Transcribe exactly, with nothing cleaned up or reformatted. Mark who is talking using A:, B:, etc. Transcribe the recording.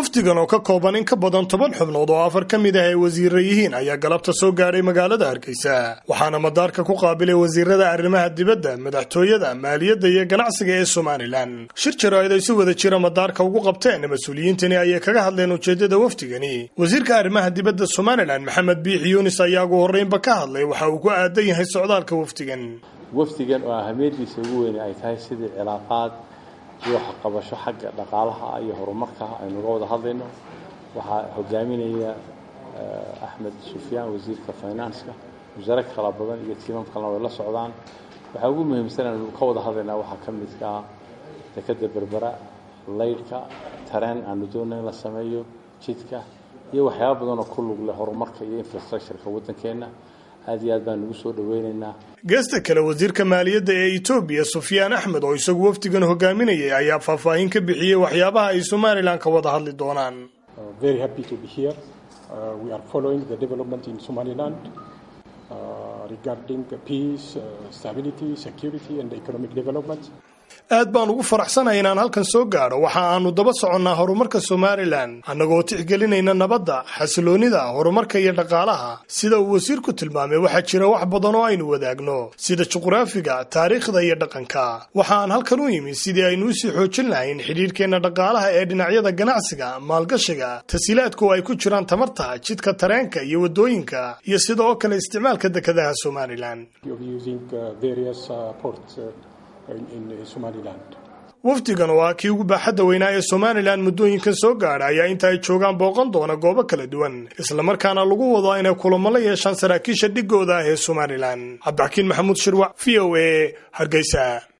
A: wafdigan oo ka kooban in ka badan toban xubnood oo afar ka mid ah ay wasiirro yihiin ayaa galabta soo gaadhay magaalada Hargeysa waxaana madaarka ku qaabilay wasiirada arrimaha dibadda madaxtooyada maaliyadda iyo ganacsiga ee Soomaaliland shir jaraa'id ay si wada jira madaarka ugu qabteen mas'uuliyiintani ayay kaga hadleen ujeedada wafdigani wasiirka arrimaha dibadda Soomaaliland Maxamed Biixi Yunis ayaa ugu horreynba ka hadlay waxa uu ku aadan yahay socdaalka wafdigan
B: wafdigan oo ahmiyadiisa ugu weyn ay tahay sidii cilaaqaad iyo qabasho xagga dhaqaalaha iyo horumarka aynu uga wada hadlayno waxa hogaaminaya Axmed Sufyaan wasiirka finance-ka wasaaradda kala badan iyo tiimam kale oo la socdaan waxa ugu muhiimsan in uu ka wada hadlayna waxa ka mid ah dekada berbera leylka tareen aanu doonayno la sameeyo jidka iyo waxyaabo badan oo ku lug leh horumarka iyo infrastructure-ka waddankeena aad iyo aad baan ugu soo dhaweynaynaa
A: geesta kale wasiirka maaliyadda ee Itoobiya Sufyaan Axmed oo isagu wafdigan hogaaminayay ayaa faahfaahin ka bixiyay waxyaabaha ay Soomaaliland ka wada hadli doonaan.
C: Very happy to be here. Uh, we are following the development in Somaliland uh, regarding peace, uh, stability, security and economic development.
A: aad baan ugu faraxsanahay inaan halkan soo gaaro waxa aanu daba soconnaa horumarka Soomaaliland anagoo tixgelinayna nabadda xasiloonida horumarka iyo dhaqaalaha sida uu wasiirku tilmaamay waxa jira wax badan oo aynu wadaagno sida juqraafiga taariikhda iyo dhaqanka waxa aan halkan u yimi sidii aynu u sii xoojin lahayn xiriirkeena dhaqaalaha ee dhinacyada ganacsiga maalgashiga tasiilaadku ay ku jiraan tamarta jidka tareenka iyo wadooyinka iyo sidoo kale isticmaalka dekedaha Somaliland
C: in Somaliland.
A: wafdigan waa kii ugu baaxadda weynaa ee Somaliland muddooyinkan soo gaadhay ayaa inta ay joogaan booqan doona goobo kala duwan isla markaana lagu wado inay kulamo la yeeshaan saraakiisha dhigooda ah ee Somaliland. Cabdixakiin Maxamuud Shirwac V O A Hargeysa.